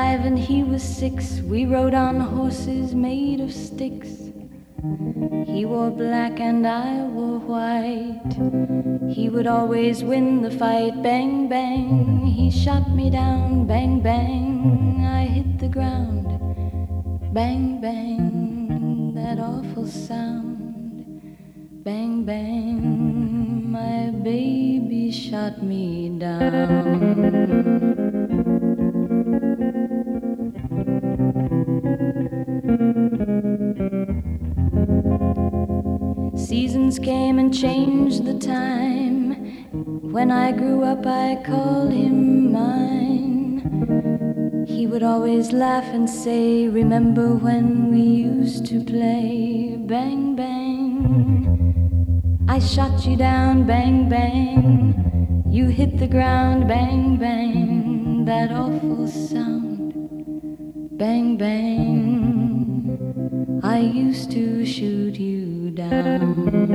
5 and he was 6. We rode on horses made of sticks. He wore black and I wore white. He would always win the fight. Bang, bang, he shot me down. Bang, bang, I hit the ground. Bang, bang, that awful sound. Bang, bang, my baby shot me down. Seasons came and changed the time. When I grew up I called him mine. He would always laugh and say, remember when we used to play? Bang, bang, I shot you down. Bang, bang, you hit the ground. Bang, bang, that awful sound. Bang, bang, I used to shoot you down.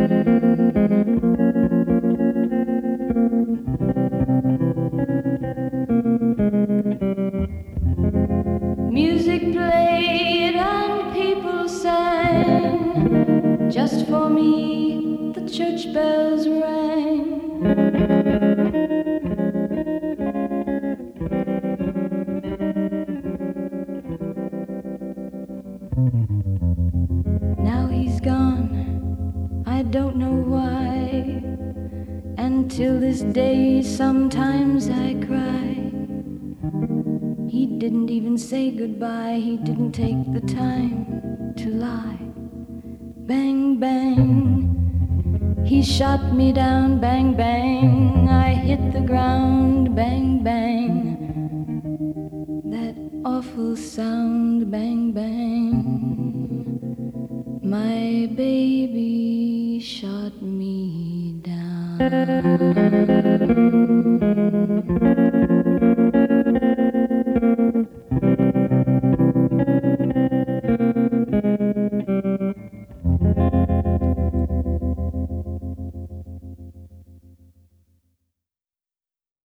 Music played and people sang. Just for me the church bells rang. Now he's gone, I don't know why. And till this day sometimes I cry. He didn't even say goodbye. He didn't take the time to lie. Bang, bang, he shot me down. Bang, bang, I hit the ground. Bang, bang, that awful sound. Bang, bang, my baby shot me down.